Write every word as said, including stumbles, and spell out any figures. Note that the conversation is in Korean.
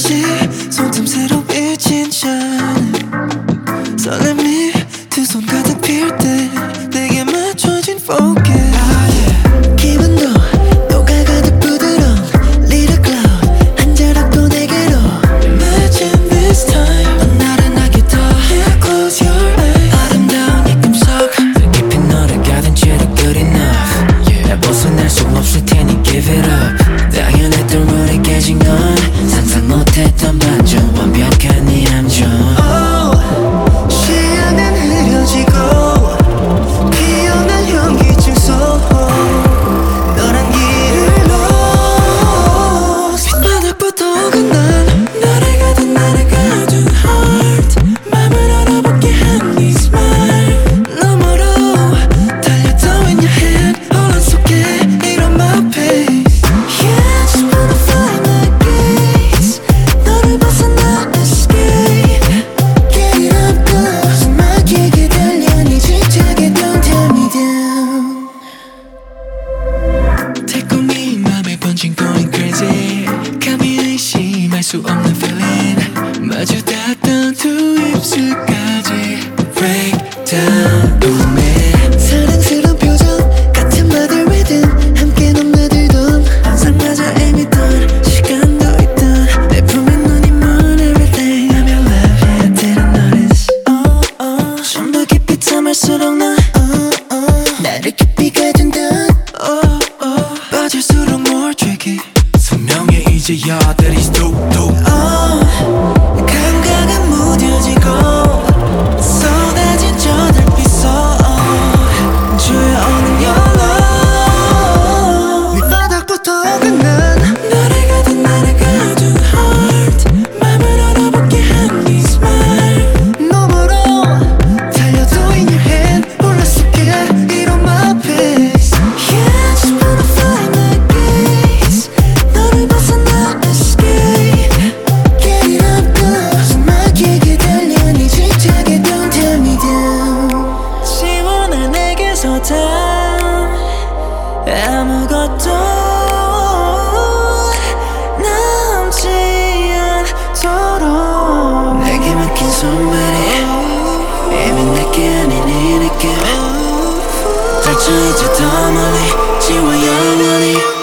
다시 송탐스러운 진짜 설렘이 두 손 가득 필 때 내게 맞춰진 focus yeah. 기분도 너가 가득 부드러운 little cloud 한 자락도 내게로 Imagine this time 넌 나른하게 더해 Close your eyes 아름다운 이 꿈속 더 깊이 너를 가둔 채로 good enough yeah. 날 벗어날 수 없을 테니 give it up 당연했던 물에 깨진 건 상상 못했던 반전 완벽한 네 함정 oh. 시야는 흐려지고 피어난 현기증 속 너란 길을 lost 빗바닥부터 끝난 나를 가둔 나를 가둔 heart 맘을 얼어붙게 한 네 smile 너머로 달려도 in your hand 혼란 속에 이런 my pace yeah just wanna fly my gaze 너를 벗어나 escape get it up girl 숨막히게 달려 네 집착에 don't tear me down 달콤히 맘에 번진 going crazy 감히 의심할 수 없는 feeling 마주 닿던 두 입술까지 break down 꿈에 사랑스러운 표정 같은 말들 외든 함께 넘나들던 항상 맞아 애미던 시간도 있던 내 품에 눈이 먼 everything I'm your love yeah didn't notice oh, oh. 좀 더 깊이 참을수록 넌 oh, oh. 나를 깊이 가둔 듯 oh, oh. 빠질수록 more tricky 선명해 이제 야들이 뚝뚝 oh. 감각은 무뎌지고 쏟아진 저 달빛 속 조여오는 your love 밑바닥부터 끝난 나를 가둔 나를 가둔 heart 맘을 얼어붙게 한 네 smile 너머로 달려도 in your hand 혼란 속에 이런 my pace yeah just wanna fly my gaze 너를 벗어나 escape get it up girl 숨막히게 달려 네 집착에 don't tear me down 시원한 내게서 다 아무것도 남지 않도록 내게 맡긴 손발이 이미 내게 아닌 이 느낌 펼쳐 이제 더 멀리 지워 영원히